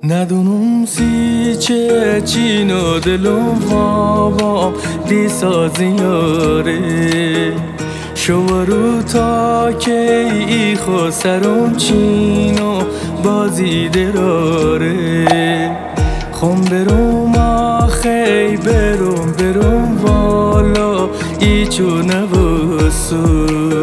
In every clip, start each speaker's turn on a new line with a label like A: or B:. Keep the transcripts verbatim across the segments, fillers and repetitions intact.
A: ندونم سی چه چین و دلم خوابم دیسا زیاره شوارو تا که ای خو سرم چین و بازی دراره خم برم آخی برم برم والا ایچو نبسو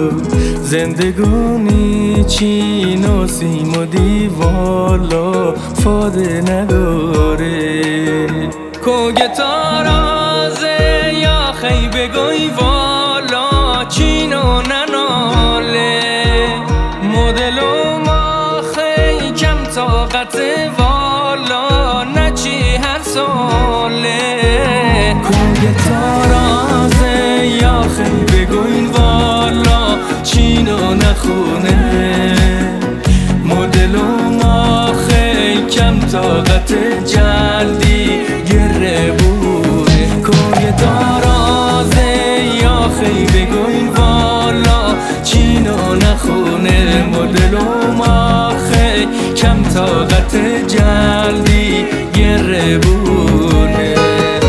A: زندگانی چین و سیم و دیوالا فاده نداره کو گتارازه یا خی بگوی والا چین و نناله مدلو ما خی کم طاقت والا نچی هر ساله کو گتارازه یا خی بگوی والا چین و نخونه مدلو ما خی کم طاقت جلدی گره بوده کوی دارازه یا خی بگوی والا چین و نخونه مدلو ما خی کم طاقت جلدی گره بوده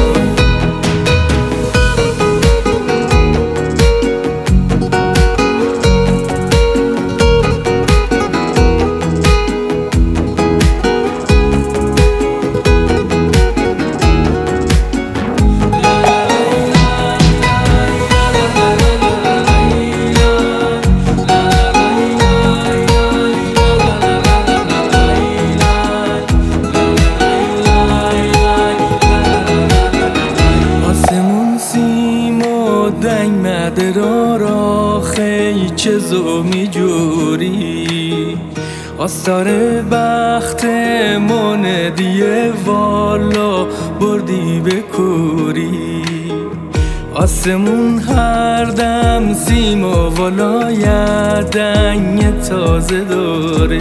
A: دنگ مدرار آخی چه زومی جوری آستار بخت من دیه والا بردی به کوری آسمون هر دم سیم و والا یدنگ تازه داره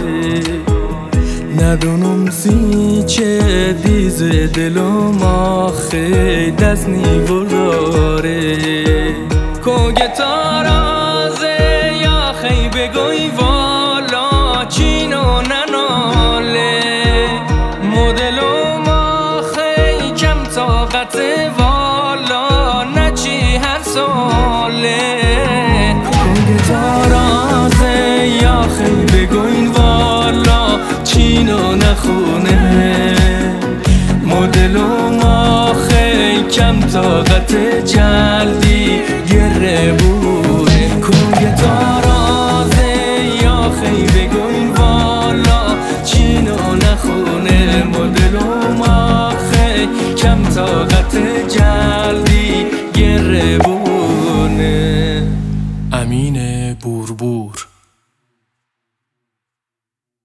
A: ندونم سی چه دیز دلم آخی دست نیو داره کو گتارازه یا خی بگوی والا چین و نناله مدلو ما خی کم طاقت والا نچی هر ساله کو گتارازه یا خی بگوی والا چین و نخونه مدلو ما خی کم طاقت جلدی گره بوده کوی دارازه یا خی بگوی والا چین و نخونه مدلو ما خی کم طاقت جلدی گره بوده. امین بوربور.